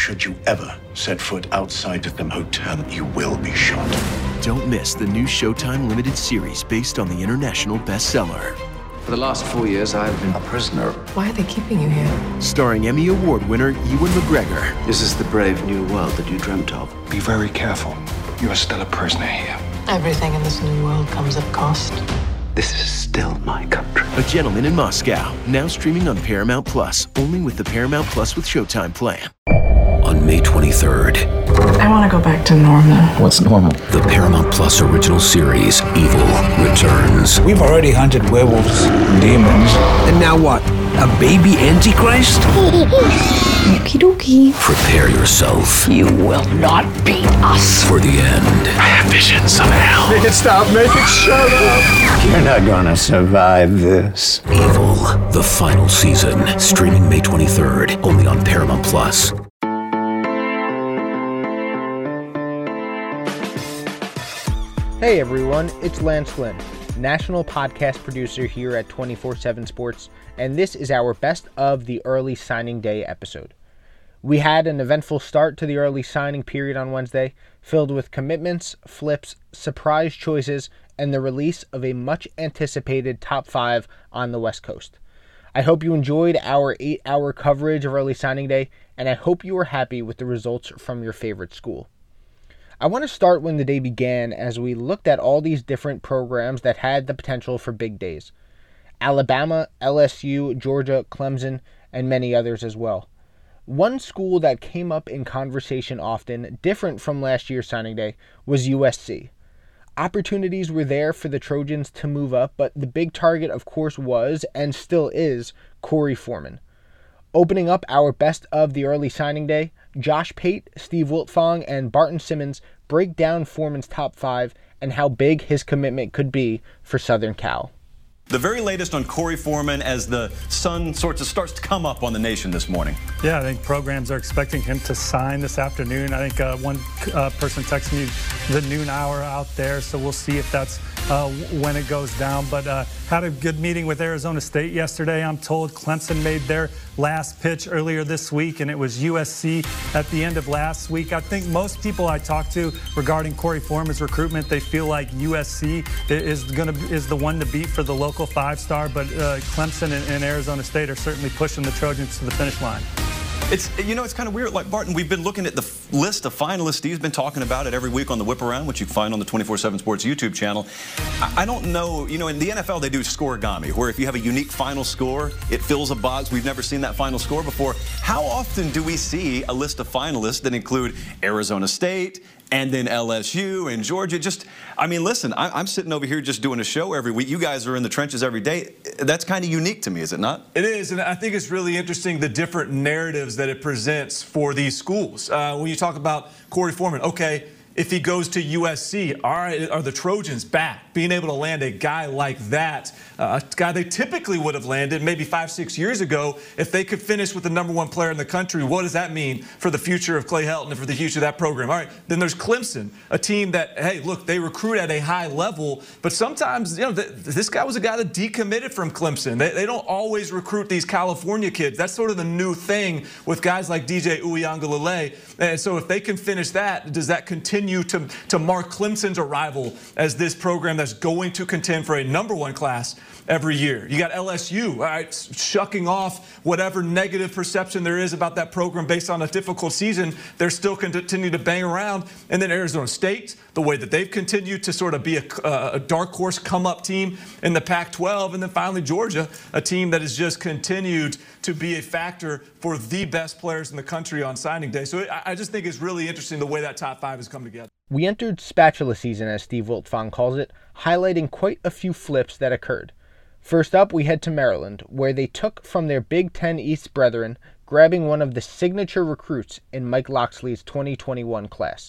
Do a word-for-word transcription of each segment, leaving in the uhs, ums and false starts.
should you ever set foot outside of them hotel, you will be shot. Don't miss the new Showtime limited series based on the international bestseller. For the last four years, I've been a prisoner. Why are they keeping you here? Starring Emmy Award winner Ewan McGregor. This is the brave new world that you dreamt of. Be very careful. You are still a prisoner here. Everything in this new world comes at cost. This is still my country. A Gentleman in Moscow, now streaming on Paramount Plus, only with the Paramount Plus with Showtime plan. On May twenty-third. I want to go back to normal. What's normal? The Paramount Plus original series, Evil, returns. We've already hunted werewolves and demons. And now what? A baby Antichrist? Okie dokie. Prepare yourself. You will not beat us. For the end. I have visions of hell. Make it stop, make it shut up. You're not gonna survive this. Evil, the final season. Streaming May twenty-third, only on Paramount Plus. Hey everyone, it's Lance Flynn, national podcast producer here at twenty-four seven Sports, and this is our best of the early signing day episode. We had an eventful start to the early signing period on Wednesday, filled with commitments, flips, surprise choices, and the release of a much anticipated top five on the West Coast. I hope you enjoyed our eight-hour coverage of early signing day, and I hope you were happy with the results from your favorite school. I want to start when the day began as we looked at all these different programs that had the potential for big days. Alabama, L S U, Georgia, Clemson, and many others as well. One school that came up in conversation often, different from last year's signing day, was U S C. Opportunities were there for the Trojans to move up, but the big target of course was, and still is, Korey Foreman. Opening up our best of the early signing day, Josh Pate, Steve Wiltfong, and Barton Simmons break down Foreman's top five and how big his commitment could be for Southern Cal. The very latest on Korey Foreman as the sun sorts of starts to come up on the nation this morning. Yeah, I think programs are expecting him to sign this afternoon. I think uh, one uh, person texted me the noon hour out there, so we'll see if that's uh, when it goes down. But uh, had a good meeting with Arizona State yesterday. I'm told Clemson made their last pitch earlier this week, and it was U S C at the end of last week. I think most people I talked to regarding Korey Foreman's recruitment, they feel like U S C is going to is the one to beat for the local five-star, but uh, Clemson and, and Arizona State are certainly pushing the Trojans to the finish line. It's, you know, it's kind of weird. Like, Barton, we've been looking at the f- list of finalists. Steve's been talking about it every week on the Whip Around, which you can find on the twenty-four seven Sports YouTube channel. I, I don't know, you know, in the N F L, they do scoregami, where if you have a unique final score, it fills a box. We've never seen that final score before. How often do we see a list of finalists that include Arizona State, and then L S U and Georgia? Just, I mean, listen, I, I'm sitting over here just doing a show every week. You guys are in the trenches every day. That's kind of unique to me, is it not? It is, and I think it's really interesting the different narratives that it presents for these schools. Uh, when you talk about Korey Foreman, okay, if he goes to U S C, all right, are the Trojans back? Being able to land a guy like that, uh, a guy they typically would have landed maybe five, six years ago, if they could finish with the number one player in the country, what does that mean for the future of Clay Helton and for the future of that program? All right, then there's Clemson, a team that, hey, look, they recruit at a high level, but sometimes, you know, th- this guy was a guy that decommitted from Clemson. They, they don't always recruit these California kids. That's sort of the new thing with guys like D J Uiagalelei. And so if they can finish that, does that continue to, to mark Clemson's arrival as this program that's going to contend for a number one class every year? You got L S U, all right, shucking off whatever negative perception there is about that program based on a difficult season. They're still continue to bang around. And then Arizona State, the way that they've continued to sort of be a, a dark horse come-up team in the Pac twelve. And then finally Georgia, a team that has just continued to be a factor for the best players in the country on signing day. So I just think it's really interesting the way that top five has come together. We entered spatula season, as Steve Wiltfong calls it, highlighting quite a few flips that occurred. First up, we head to Maryland, where they took from their Big Ten East brethren, grabbing one of the signature recruits in Mike Locksley's twenty twenty-one class.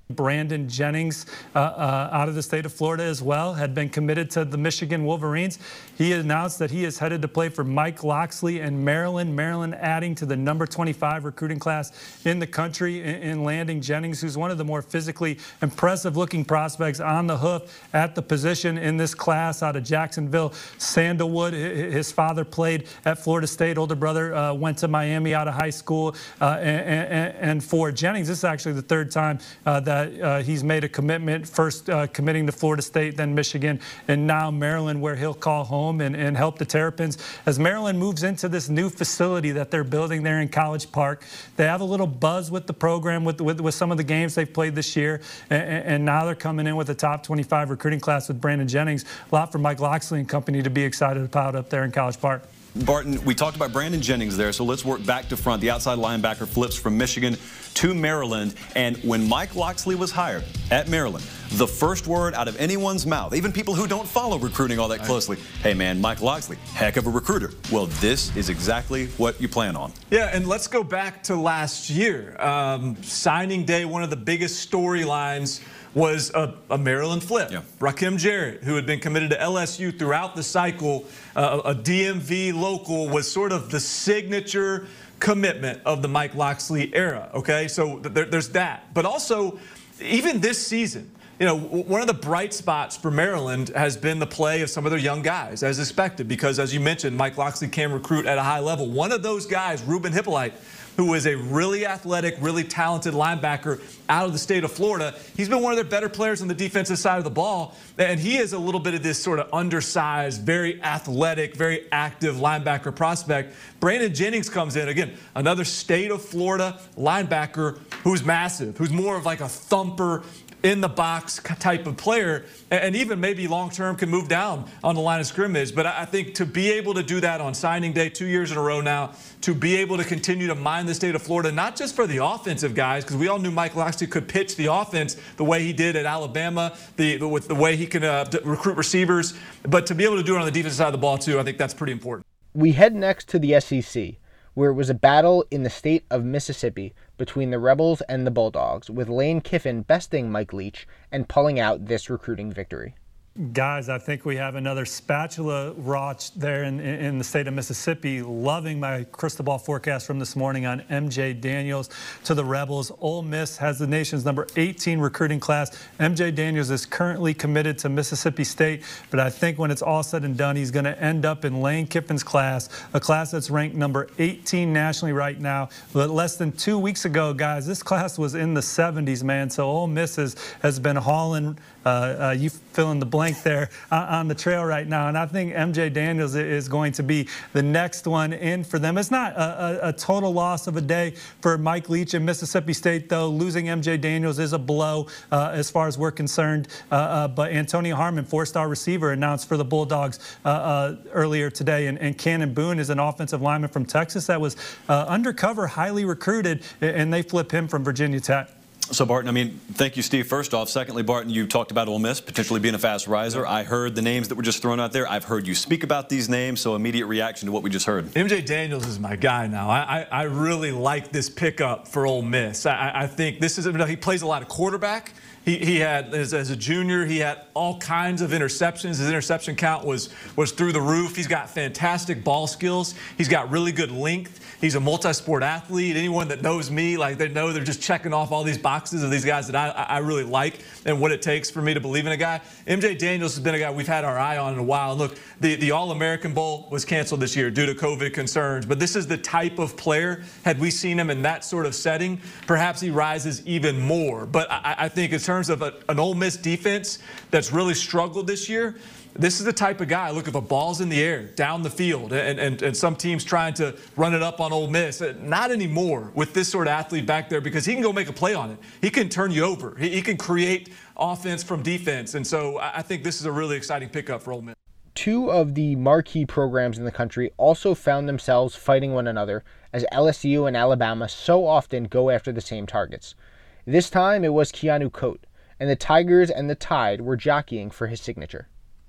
Brandon Jennings, uh, uh, out of the state of Florida as well, had been committed to the Michigan Wolverines. He announced that he is headed to play for Mike Locksley and Maryland. Maryland adding to the number twenty-five recruiting class in the country in, in landing Jennings, who's one of the more physically impressive-looking prospects on the hoof at the position in this class out of Jacksonville. Sandalwood, his father played at Florida State. Older brother uh, went to Miami out of high school. Uh, and, and, and for Jennings, this is actually the third time uh, that Uh, he's made a commitment, first uh, committing to Florida State, then Michigan, and now Maryland, where he'll call home and, and help the Terrapins. As Maryland moves into this new facility that they're building there in College Park, they have a little buzz with the program, with, with, with some of the games they've played this year, and, and now they're coming in with a top twenty-five recruiting class with Brandon Jennings. A lot for Mike Locksley and company to be excited about up there in College Park. Barton, we talked about Brandon Jennings there, so let's work back to front. The outside linebacker flips from Michigan to Maryland, and when Mike Locksley was hired at Maryland, the first word out of anyone's mouth, even people who don't follow recruiting all that closely, hey man, Mike Locksley, heck of a recruiter. Well, this is exactly what you plan on. Yeah, and let's go back to last year. Um, signing day, one of the biggest storylines was a, a Maryland flip. Yeah. Rakim Jarrett, who had been committed to L S U throughout the cycle, uh, a D M V local, was sort of the signature commitment of the Mike Locksley era, okay? So there, there's that. But also, even this season, you know, one of the bright spots for Maryland has been the play of some of their young guys, as expected, because, as you mentioned, Mike Locksley can recruit at a high level. One of those guys, Ruben Hippolyte, who is a really athletic, really talented linebacker out of the state of Florida. He's been one of their better players on the defensive side of the ball, and he is a little bit of this sort of undersized, very athletic, very active linebacker prospect. Brandon Jennings comes in, again, another state of Florida linebacker who's massive, who's more of like a thumper, in the box type of player, and even maybe long-term can move down on the line of scrimmage. But I think to be able to do that on signing day two years in a row now, to be able to continue to mine the state of Florida, not just for the offensive guys, because we all knew Mike Locksley could pitch the offense the way he did at Alabama, the, with the way he can uh, recruit receivers, but to be able to do it on the defensive side of the ball too, I think that's pretty important. We head next to the S E C, where it was a battle in the state of Mississippi between the Rebels and the Bulldogs, with Lane Kiffin besting Mike Leach and pulling out this recruiting victory. Guys, I think we have another spatula rotch there in, in the state of Mississippi. Loving my crystal ball forecast from this morning on M J Daniels to the Rebels. Ole Miss has the nation's number eighteen recruiting class. M J Daniels is currently committed to Mississippi State, but I think when it's all said and done, he's going to end up in Lane Kiffin's class, a class that's ranked number eighteen nationally right now. But less than two weeks ago, guys, this class was in the seventies, man. So Ole Miss has, has been hauling, uh, uh, you fill in the blank there uh, on the trail right now, and I think M J Daniels is going to be the next one in for them. It's not a, a, a total loss of a day for Mike Leach in Mississippi State, though. Losing M J Daniels is a blow uh, as far as we're concerned, uh, uh, but Antonio Harmon, four-star receiver, announced for the Bulldogs uh, uh, earlier today, and, and Cannon Boone is an offensive lineman from Texas that was uh, undercover, highly recruited, and they flip him from Virginia Tech. So, Barton, I mean, thank you, Steve, first off. Secondly, Barton, you talked about Ole Miss potentially being a fast riser. I heard the names that were just thrown out there. I've heard you speak about these names, so immediate reaction to what we just heard. M J Daniels is my guy now. I, I, I really like this pickup for Ole Miss. I, I think this is, he plays a lot of quarterback. He, he had, as, as a junior, he had all kinds of interceptions. His interception count was, was through the roof. He's got fantastic ball skills. He's got really good length. He's a multi-sport athlete. Anyone that knows me, like, they know they're just checking off all these boxes of these guys that I, I really like and what it takes for me to believe in a guy. M J Daniels has been a guy we've had our eye on in a while. And look, the, the All-American Bowl was canceled this year due to COVID concerns, but this is the type of player, had we seen him in that sort of setting, perhaps he rises even more. But I, I think in terms of a, an Ole Miss defense that's really struggled this year, this is the type of guy, look, if a ball's in the air, down the field, and, and, and some teams trying to run it up on Ole Miss, not anymore with this sort of athlete back there, because he can go make a play on it. He can turn you over. He, he can create offense from defense. And so I think this is a really exciting pickup for Ole Miss. Two of the marquee programs in the country also found themselves fighting one another, as L S U and Alabama so often go after the same targets. This time it was Keanu Coat, and the Tigers and the Tide were jockeying for his signature.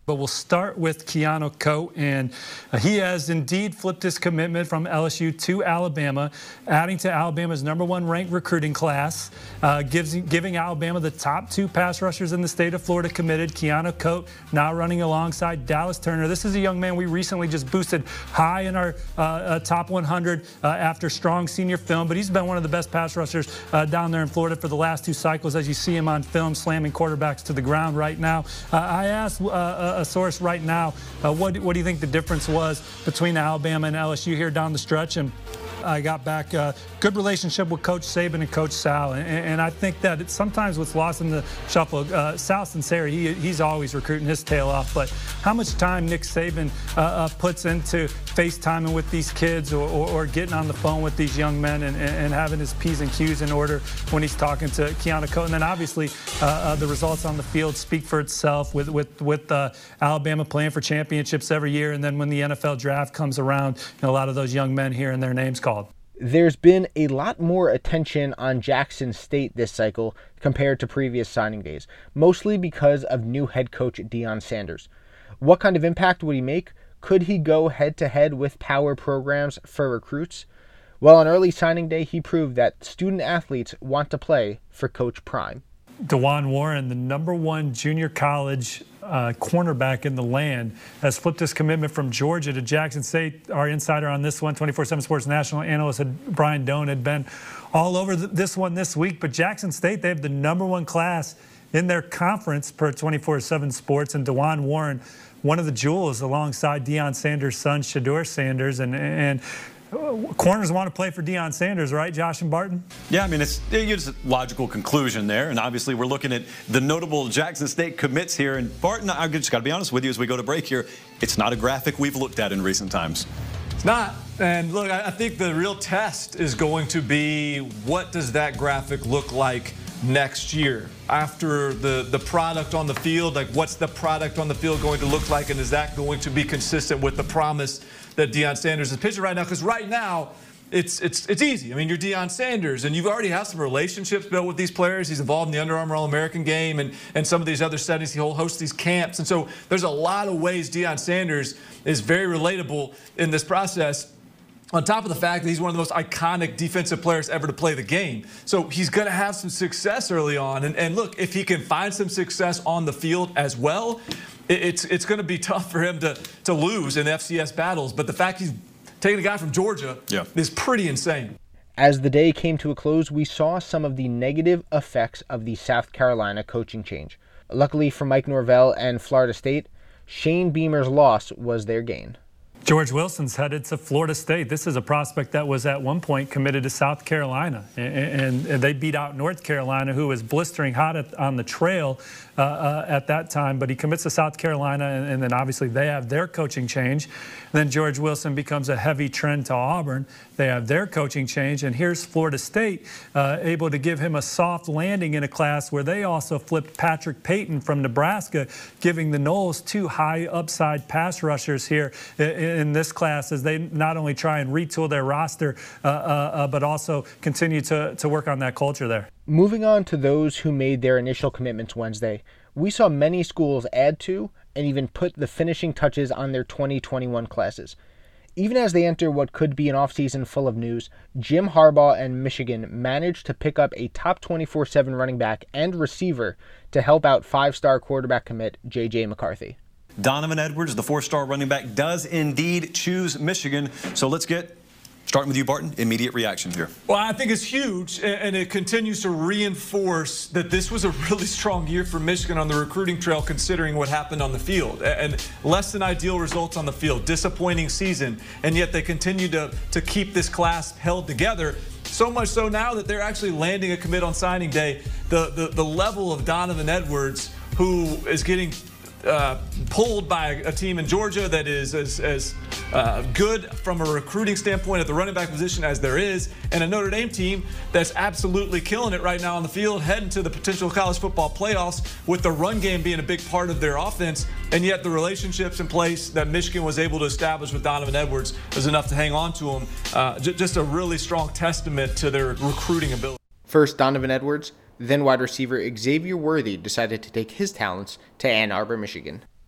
But we'll start with Keanu Coat, and uh, he has indeed flipped his commitment from L S U to Alabama, adding to Alabama's number one ranked recruiting class, uh, gives, giving Alabama the top two pass rushers in the state of Florida committed. Keanu Coat now running alongside Dallas Turner. This is a young man we recently just boosted high in our uh, uh, top one hundred uh, after strong senior film, but he's been one of the best pass rushers uh, down there in Florida for the last two cycles, as you see him on film slamming quarterbacks to the ground right now. Uh, I asked uh, a source right now, uh, what, what do you think the difference was between Alabama and L S U here down the stretch? And I got back a good relationship with Coach Saban and Coach Sal, and, and I think that it's sometimes what's lost in the shuffle. Uh, Sal Sinceri, he, he's always recruiting his tail off, but how much time Nick Saban uh, uh, puts into FaceTiming with these kids or, or, or getting on the phone with these young men and, and having his P's and Q's in order when he's talking to Keanu Coat. And then obviously uh, uh, the results on the field speak for itself with, with, with uh, Alabama playing for championships every year, and then when the N F L draft comes around, you know, a lot of those young men hearing their names called. There's been a lot more attention on Jackson State this cycle compared to previous signing days, mostly because of new head coach Deion Sanders. What kind of impact would he make? Could he go head-to-head with power programs for recruits? Well, on early signing day, he proved that student athletes want to play for Coach Prime. DeJuan Warren, the number one junior college uh, cornerback in the land, has flipped his commitment from Georgia to Jackson State. Our insider on this one, twenty-four seven Sports national analyst Brian Doan, had been all over this one this week. But Jackson State, they have the number one class in their conference per twenty-four seven Sports. And DeJuan Warren, one of the jewels alongside Deion Sanders' son, Shedeur Sanders. And, and corners want to play for Deion Sanders, right, Josh and Barton? Yeah, I mean, it's, it's a logical conclusion there. And obviously, we're looking at the notable Jackson State commits here. And Barton, I just got to be honest with you as we go to break here, it's not a graphic we've looked at in recent times. It's not. And look, I think the real test is going to be, what does that graphic look like next year after the the product on the field? Like, what's the product on the field going to look like, and is that going to be consistent with the promise that Deion Sanders is pitching right now? Because right now it's it's it's easy. I mean, you're Deion Sanders, and you've already have some relationships built with these players. He's involved in the Under Armour All-American game and and some of these other settings. He hosts these camps, and so there's a lot of ways Deion Sanders is very relatable in this process. On top of the fact that he's one of the most iconic defensive players ever to play the game. So he's going to have some success early on. And, and look, if he can find some success on the field as well, it, it's it's going to be tough for him to, to lose in F C S battles. But the fact he's taking a guy from Georgia yeah. is pretty insane. As the day came to a close, we saw some of the negative effects of the South Carolina coaching change. Luckily for Mike Norvell and Florida State, Shane Beamer's loss was their gain. George Wilson's headed to Florida State. This is a prospect that was at one point committed to South Carolina, and, and they beat out North Carolina, who was blistering hot at, on the trail uh, uh, at that time. But he commits to South Carolina, and, and then obviously they have their coaching change. And then George Wilson becomes a heavy trend to Auburn. They have their coaching change, and here's Florida State uh, able to give him a soft landing in a class where they also flipped Patrick Payton from Nebraska, giving the Noles two high upside pass rushers here in, in this class as they not only try and retool their roster, uh, uh, but also continue to, to work on that culture there. Moving on to those who made their initial commitments Wednesday, we saw many schools add to and even put the finishing touches on their twenty twenty-one classes. Even as they enter what could be an offseason full of news, Jim Harbaugh and Michigan managed to pick up a top twenty-four seven running back and receiver to help out five-star quarterback commit J J McCarthy. Donovan Edwards, the four-star running back, does indeed choose Michigan. So let's get, starting with you, Barton, immediate reaction here. Well, I think it's huge, and it continues to reinforce that this was a really strong year for Michigan on the recruiting trail, considering what happened on the field. And less than ideal results on the field, disappointing season, and yet they continue to, to keep this class held together. So much so now that they're actually landing a commit on signing day. The, the, the level of Donovan Edwards, who is getting Uh, pulled by a team in Georgia that is as, as uh, good from a recruiting standpoint at the running back position as there is, and a Notre Dame team that's absolutely killing it right now on the field, heading to the potential college football playoffs with the run game being a big part of their offense, and yet the relationships in place that Michigan was able to establish with Donovan Edwards is enough to hang on to him. Uh, j- just a really strong testament to their recruiting ability. First, Donovan Edwards. Then wide receiver Xavier Worthy decided to take his talents to Ann Arbor, Michigan.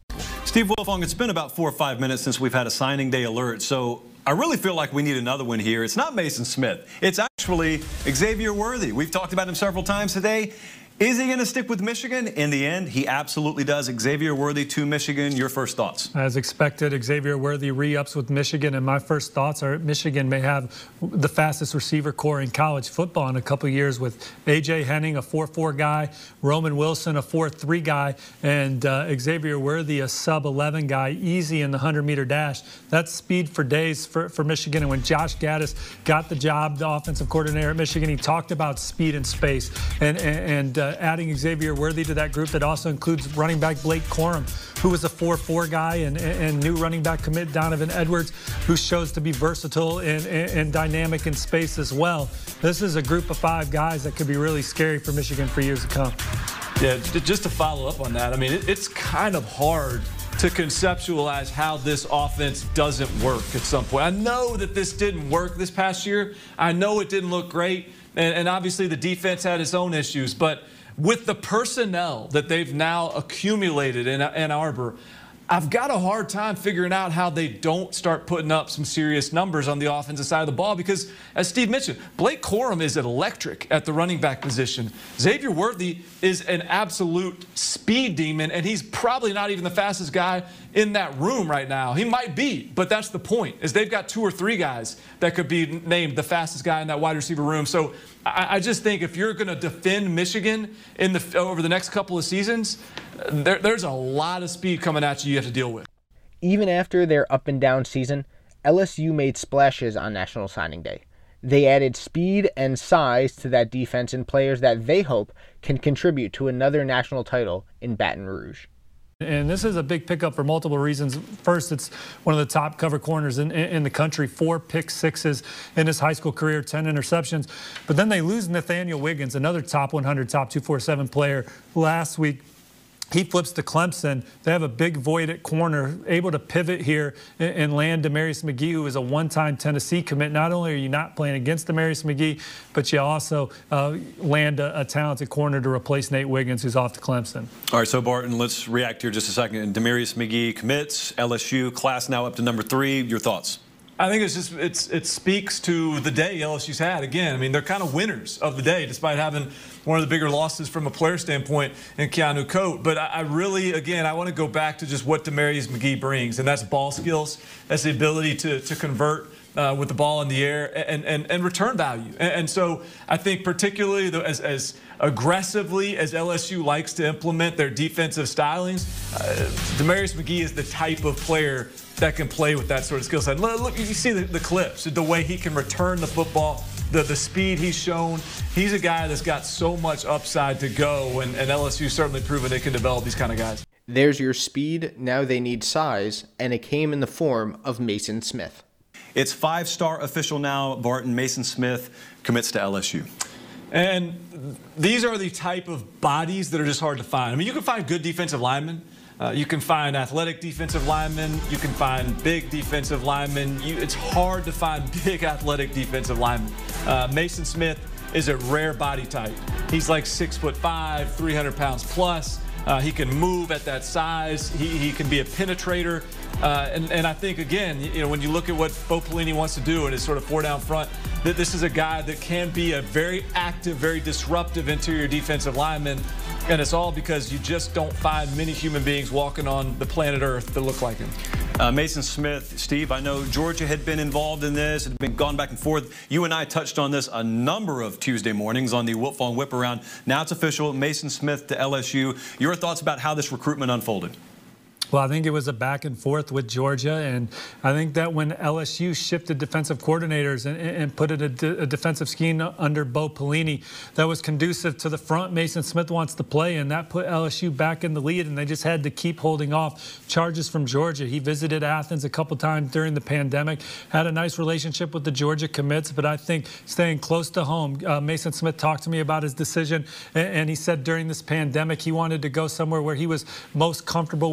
Steve Wilfong, it's been about four or five minutes since we've had a signing day alert, so I really feel like we need another one here. It's not Mason Smith. It's actually Xavier Worthy. We've talked about him several times today. Is he going to stick with Michigan? In the end, he absolutely does. Xavier Worthy to Michigan. Your first thoughts? As expected, Xavier Worthy re-ups with Michigan, and my first thoughts are Michigan may have the fastest receiver core in college football in a couple years with A J Henning, a four four guy, Roman Wilson, a four three guy, and uh, Xavier Worthy, a sub eleven guy, easy in the hundred meter dash. That's speed for days for, for Michigan. And when Josh Gaddis got the job, the offensive coordinator at Michigan, he talked about speed and space, and, and, and uh, adding Xavier Worthy to that group that also includes running back Blake Corum, who was a four four guy, and, and new running back commit Donovan Edwards, who shows to be versatile and, and, and dynamic in space as well. This is a group of five guys that could be really scary for Michigan for years to come. Yeah, just to follow up on that, I mean, it's kind of hard to conceptualize how this offense doesn't work at some point. I know that this didn't work this past year. I know it didn't look great, and, and obviously the defense had its own issues, but with the personnel that they've now accumulated in Ann Arbor, I've got a hard time figuring out how they don't start putting up some serious numbers on the offensive side of the ball because, as Steve mentioned, Blake Corum is electric at the running back position. Xavier Worthy is an absolute speed demon, and he's probably not even the fastest guy in that room right now. He might be, but that's the point, is they've got two or three guys that could be named the fastest guy in that wide receiver room. So I, I just think if you're going to defend Michigan in the over the next couple of seasons, There, there's a lot of speed coming at you you have to deal with. Even after their up and down season, L S U made splashes on National Signing Day. They added speed and size to that defense and players that they hope can contribute to another national title in Baton Rouge. And this is a big pickup for multiple reasons. First, it's one of the top cover corners in, in the country, four pick sixes in his high school career, ten interceptions. But then they lose Nathaniel Wiggins, another top one hundred, top two forty-seven player last week. He flips to Clemson. They have a big void at corner, able to pivot here and land Demarius McGee, who is a one-time Tennessee commit. Not only are you not playing against Demarius McGee, but you also uh, land a, a talented corner to replace Nate Wiggins, who's off to Clemson. All right, so Barton, let's react here just a second. Demarius McGee commits, L S U class now up to number three. Your thoughts? I think it's just it's it speaks to the day L S U's had. Again, I mean, they're kind of winners of the day, despite having one of the bigger losses from a player standpoint in Keanu Coate. But I, I really, again, I want to go back to just what Demarius McGee brings, and that's ball skills. That's the ability to to convert uh, with the ball in the air and and, and return value. And, and so I think particularly the, as as aggressively as L S U likes to implement their defensive stylings, uh, Demarius McGee is the type of player that can play with that sort of skill set. Look, you see the, the clips, the way he can return the football, the, the speed he's shown. He's a guy that's got so much upside to go, and, and L S U certainly proven they can develop these kind of guys. There's your speed. Now they need size, and it came in the form of Mason Smith. It's five-star official now, Barton. Mason Smith commits to L S U. And these are the type of bodies that are just hard to find. I mean, you can find good defensive linemen. Uh, you can find athletic defensive linemen. You can find big defensive linemen. You, it's hard to find big athletic defensive linemen. Uh, Mason Smith is a rare body type. He's like six foot five, three hundred pounds plus. Uh, he can move at that size. He, he can be a penetrator. Uh, and, and I think, again, you know, when you look at what Bo Pelini wants to do in his sort of four down front, that this is a guy that can be a very active, very disruptive interior defensive lineman. And it's all because you just don't find many human beings walking on the planet Earth that look like him. Uh, Mason Smith, Steve, I know Georgia had been involved in this, had been gone back and forth. You and I touched on this a number of Tuesday mornings on the Wilfong Whip Around. Now it's official, Mason Smith to L S U. Your thoughts about how this recruitment unfolded? Well, I think it was a back and forth with Georgia, and I think that when L S U shifted defensive coordinators and, and put it a, de a defensive scheme under Bo Pelini that was conducive to the front Mason Smith wants to play, and that put L S U back in the lead, and they just had to keep holding off charges from Georgia. He visited Athens a couple times during the pandemic, had a nice relationship with the Georgia commits, but I think staying close to home. Uh, Mason Smith talked to me about his decision, and, and he said during this pandemic he wanted to go somewhere where he was most comfortable with the environment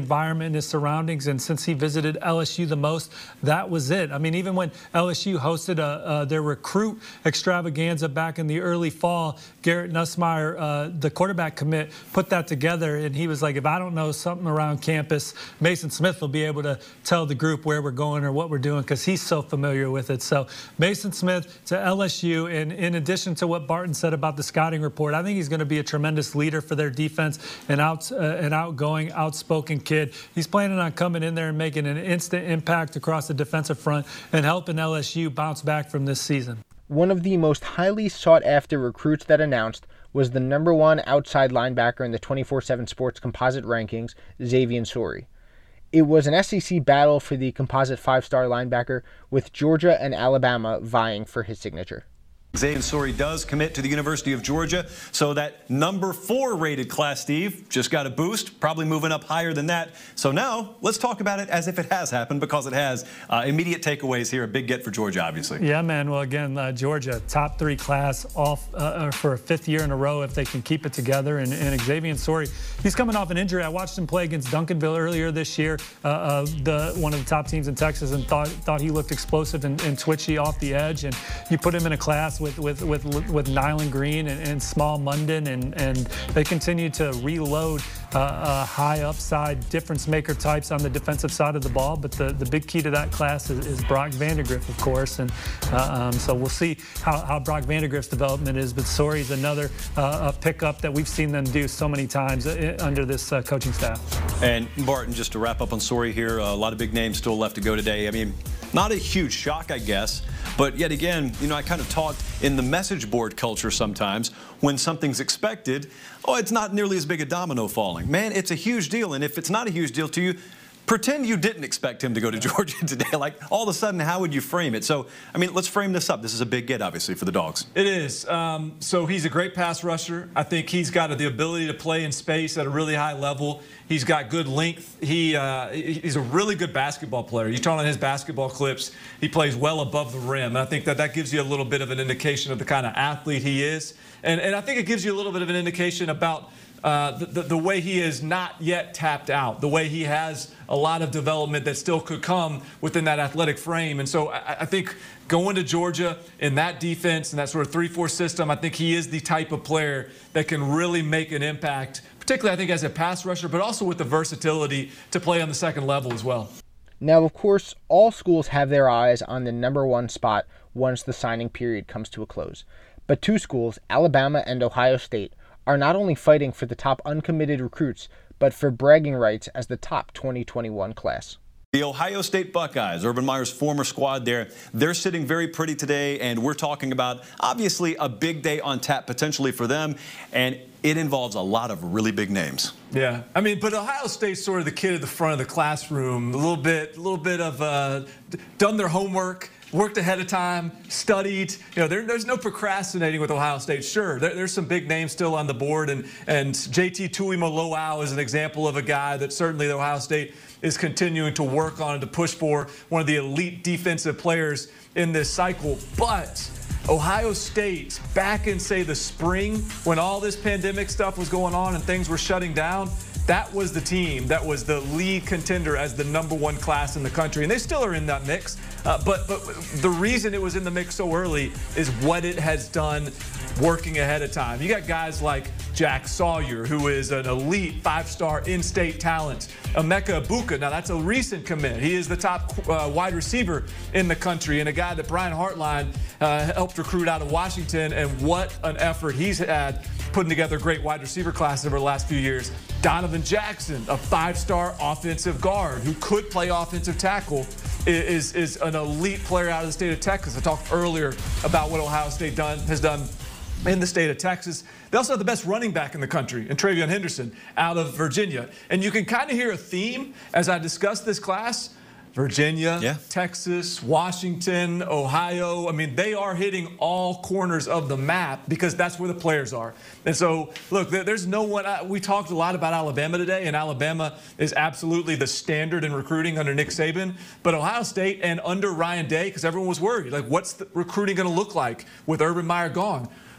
environment and his surroundings. And since he visited L S U the most, that was it. I mean, even when L S U hosted a, uh, their recruit extravaganza back in the early fall, Garrett Nussmeier, uh, the quarterback commit, put that together. And he was like, if I don't know something around campus, Mason Smith will be able to tell the group where we're going or what we're doing because he's so familiar with it. So Mason Smith to L S U, and in addition to what Barton said about the scouting report, I think he's going to be a tremendous leader for their defense, and out, uh, an outgoing, outspoken kid. He's planning on coming in there and making an instant impact across the defensive front and helping L S U bounce back from this season. One of the most highly sought-after recruits that announced was the number one outside linebacker in the twenty-four seven Sports composite rankings, Xavier Sori. It was an S E C battle for the composite five-star linebacker, with Georgia and Alabama vying for his signature. Xavier Sori does commit to the University of Georgia, so that number four rated class, Steve, just got a boost, probably moving up higher than that. So now let's talk about it as if it has happened, because it has. Uh, immediate takeaways here, a big get for Georgia, obviously. Yeah, man. Well, again, uh, Georgia, top three class off uh, for a fifth year in a row if they can keep it together. And, and Xavier Sori, he's coming off an injury. I watched him play against Duncanville earlier this year, uh, uh, the one of the top teams in Texas, and thought thought he looked explosive and, and twitchy off the edge. And you put him in a class with with with with Nyland Green and, and Small Munden, and and they continue to reload uh, uh, high upside difference maker types on the defensive side of the ball. But the the big key to that class is, is Brock Vandagriff, of course, and uh, um, so we'll see how, how Brock Vandagriff's development is. But Sori's another uh, a pickup that we've seen them do so many times under this uh, coaching staff. And Barton, just to wrap up on Sori here, a lot of big names still left to go today. I mean, not a huge shock, I guess, but yet again, you know, I kind of talked in the message board culture sometimes when something's expected, oh, it's not nearly as big a domino falling. Man, it's a huge deal, and if it's not a huge deal to you, pretend you didn't expect him to go to Georgia today. Like, all of a sudden, how would you frame it? So, I mean, let's frame this up. This is a big get, obviously, for the Dogs. It is. Um, so he's a great pass rusher. I think he's got the ability to play in space at a really high level. He's got good length. He uh, he's a really good basketball player. You turn on his basketball clips, he plays well above the rim. And I think that that gives you a little bit of an indication of the kind of athlete he is. And, and I think it gives you a little bit of an indication about Uh, the, the, the way he is not yet tapped out, the way he has a lot of development that still could come within that athletic frame. And so I, I think going to Georgia in that defense and that sort of three four system, I think he is the type of player that can really make an impact, particularly I think as a pass rusher, but also with the versatility to play on the second level as well. Now, of course, all schools have their eyes on the number one spot once the signing period comes to a close. But two schools, Alabama and Ohio State, are not only fighting for the top uncommitted recruits, but for bragging rights as the top twenty twenty-one class. The Ohio State Buckeyes, Urban Meyer's former squad there, they're sitting very pretty today, and we're talking about, obviously, a big day on tap potentially for them, and it involves a lot of really big names. Yeah, I mean, but Ohio State's sort of the kid at the front of the classroom, a little bit, a little bit of uh, done their homework, worked ahead of time, studied. You know, there, there's no procrastinating with Ohio State. Sure, there, there's some big names still on the board, and and J T Tuimoloau is an example of a guy that certainly Ohio State is continuing to work on and to push for, one of the elite defensive players in this cycle. But Ohio State, back in, say, the spring, when all this pandemic stuff was going on and things were shutting down, that was the team that was the lead contender as the number one class in the country. And they still are in that mix. Uh, but, but the reason it was in the mix so early is what it has done working ahead of time. You got guys like Jack Sawyer, who is an elite five-star in-state talent. Emeka Ibuka, now that's a recent commit. He is the top uh, wide receiver in the country, and a guy that Brian Hartline uh, helped recruit out of Washington, and what an effort he's had putting together a great wide receiver class over the last few years. Donovan Jackson, a five-star offensive guard who could play offensive tackle, is, is an elite player out of the state of Texas. I talked earlier about what Ohio State done, has done in the state of Texas. They also have the best running back in the country, in Travion Henderson, out of Virginia. And you can kind of hear a theme as I discuss this class. Virginia, yeah. Texas, Washington, Ohio. I mean, they are hitting all corners of the map because that's where the players are. And so, look, there's no one. Uh, we talked a lot about Alabama today, and Alabama is absolutely the standard in recruiting under Nick Saban. But Ohio State and under Ryan Day, because everyone was worried, like, what's the recruiting going to look like with Urban Meyer gone?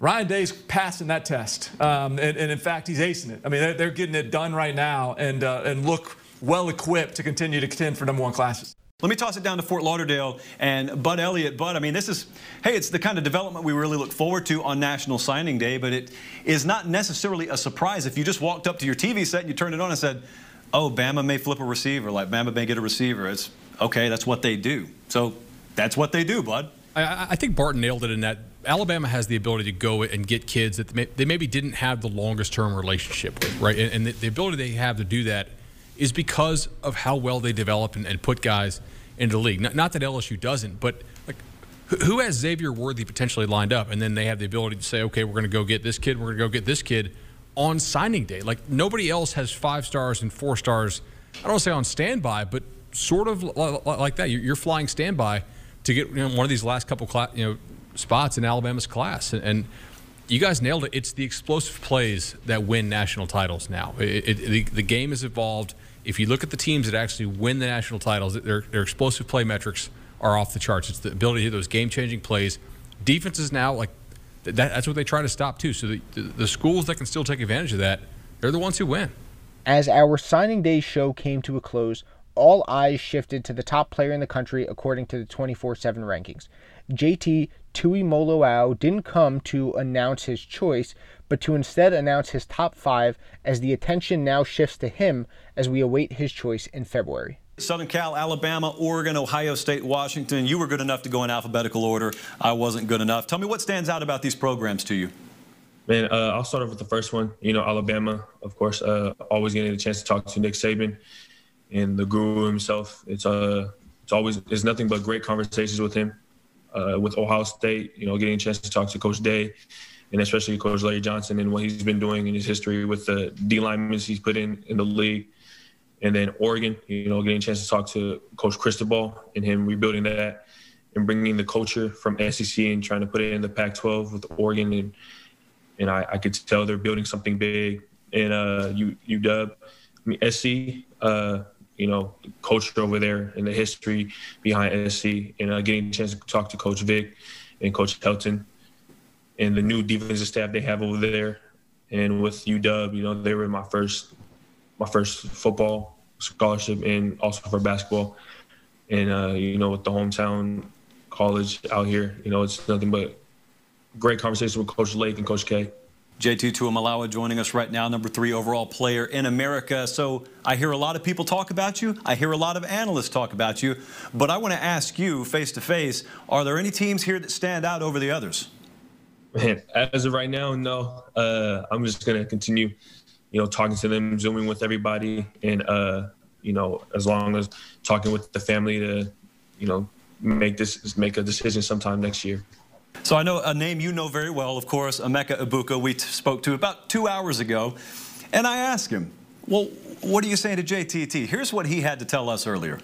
Ryan Day's passing that test, um, and, and in fact, he's acing it. I mean, they're, they're getting it done right now, and uh, and look well equipped to continue to contend for number one classes. Let me toss it down to Fort Lauderdale and Bud Elliott. Bud, I mean, this is, hey, it's the kind of development we really look forward to on National Signing Day, but it is not necessarily a surprise if you just walked up to your T V set and you turned it on and said, oh, Bama may flip a receiver, like Bama may get a receiver. It's okay, that's what they do. So that's what they do, Bud. I, I think Barton nailed it in that Alabama has the ability to go and get kids that they, they maybe didn't have the longest term relationship with, right? And, and the, the ability they have to do that is because of how well they develop and, and put guys into the league. Not, not that L S U doesn't, but like who has Xavier Worthy potentially lined up? And then they have the ability to say, okay, we're going to go get this kid, we're going to go get this kid on signing day. Like nobody else has five stars and four stars, I don't want to say on standby, but sort of like that. You're flying standby to get, you know, one of these last couple class, you know, spots in Alabama's class. And, and you guys nailed it. It's the explosive plays that win national titles now. It, it, the, the game has evolved. If you look at the teams that actually win the national titles, their, their explosive play metrics are off the charts. It's the ability to hit those game-changing plays. Defenses now, like that, that's what they try to stop too. So the, the, the schools that can still take advantage of that, they're the ones who win. As our signing day show came to a close, all eyes shifted to the top player in the country according to the twenty-four seven rankings. J T Tuimoloau didn't come to announce his choice, but to instead announce his top five, as the attention now shifts to him as we await his choice in February. Southern Cal, Alabama, Oregon, Ohio State, Washington. You were good enough to go in alphabetical order. I wasn't good enough. Tell me what stands out about these programs to you. Man, uh, I'll start off with the first one. You know, Alabama, of course, uh, always getting a chance to talk to Nick Saban and the guru himself. It's uh, it's always it's nothing but great conversations with him. Uh, with Ohio State, you know, getting a chance to talk to Coach Day, and especially Coach Larry Johnson and what he's been doing in his history with the D linemen he's put in in the league. And then Oregon, you know, getting a chance to talk to Coach Cristobal and him rebuilding that and bringing the culture from S E C and trying to put it in the Pac twelve with Oregon. And and I, I could tell they're building something big. And uh, U, UW, I mean, S C, uh, you know, the culture over there and the history behind S C, and uh, getting a chance to talk to Coach Vic and Coach Helton and the new defensive staff they have over there. And with U W, you know, they were my first my first football scholarship and also for basketball. And, uh, you know, with the hometown college out here, you know, it's nothing but great conversation with Coach Lake and Coach K. J T Tuimoloau joining us right now, number three overall player in America. So I hear a lot of people talk about you. I hear a lot of analysts talk about you. But I want to ask you face-to-face, are there any teams here that stand out over the others? Man, as of right now, no. Uh, I'm just going to continue, you know, talking to them, Zooming with everybody. And, uh, you know, as long as talking with the family to, you know, make this make a decision sometime next year. So I know a name you know very well, of course, Emeka Egbuka, we spoke to about two hours ago. And I asked him, well, what are you saying to J T T? Here's what he had to tell us earlier.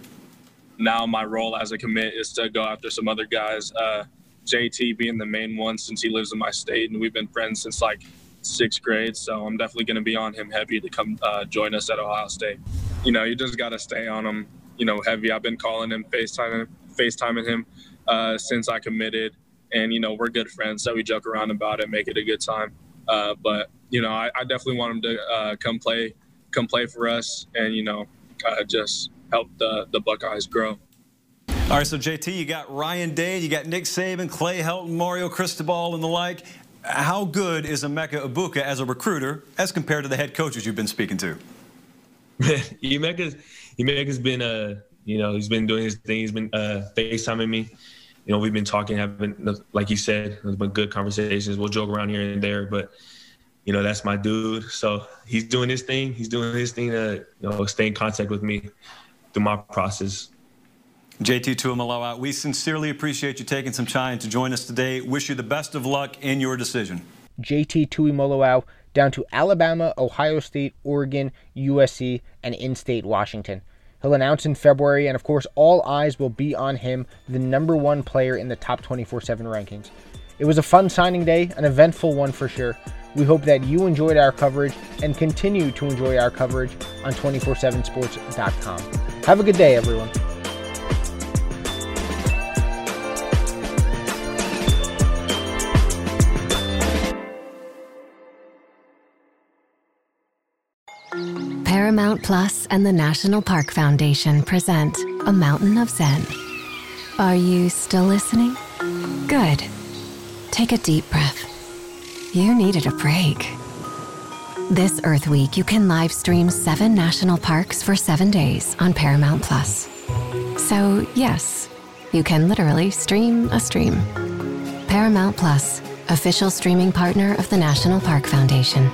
Now my role as a commit is to go after some other guys. Uh, J T being the main one since he lives in my state, and we've been friends since like sixth grade. So I'm definitely going to be on him heavy to come uh, join us at Ohio State. You know, you just got to stay on him, you know, heavy. I've been calling him, FaceTiming, FaceTiming him uh, since I committed. And, you know, we're good friends, so we joke around about it, make it a good time. Uh, but, you know, I, I definitely want him to uh, come play come play for us and, you know, uh, just help the, the Buckeyes grow. All right, so, J T, you got Ryan Day, you got Nick Saban, Clay Helton, Mario Cristobal, and the like. How good is Emeka Egbuka as a recruiter as compared to the head coaches you've been speaking to? Emeka's, Emeka's been, uh, you know, he's been doing his thing. He's been uh, FaceTiming me. You know, we've been talking, having, like you said, there's been good conversations. We'll joke around here and there, but, you know, that's my dude. So he's doing his thing. He's doing his thing to, you know, stay in contact with me through my process. J T Tuimoloau, we sincerely appreciate you taking some time to join us today. Wish you the best of luck in your decision. J T Tuimoloau down to Alabama, Ohio State, Oregon, U S C, and in-state Washington. He'll announce in February, and of course, all eyes will be on him, the number one player in the top twenty-four seven rankings. It was a fun signing day, an eventful one for sure. We hope that you enjoyed our coverage and continue to enjoy our coverage on two four seven sports dot com. Have a good day, everyone. Paramount Plus and the National Park Foundation present A Mountain of Zen. Are you still listening? Good. Take a deep breath. You needed a break. This Earth Week, you can live stream seven national parks for seven days on Paramount Plus. So, yes, you can literally stream a stream. Paramount Plus, official streaming partner of the National Park Foundation.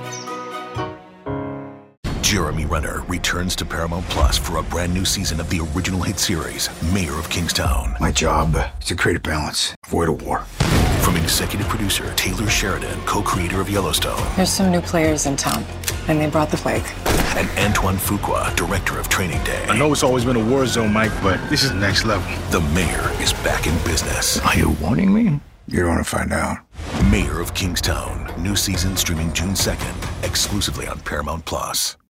Jeremy Renner returns to Paramount Plus for a brand new season of the original hit series, Mayor of Kingstown. My job is to create a balance, avoid a war. From executive producer Taylor Sheridan, co-creator of Yellowstone. There's some new players in town, and they brought the plague. And Antoine Fuqua, director of Training Day. I know it's always been a war zone, Mike, but this is next level. The Mayor is back in business. Are you warning me? You don't want to find out. Mayor of Kingstown. New season streaming June second, exclusively on Paramount Plus.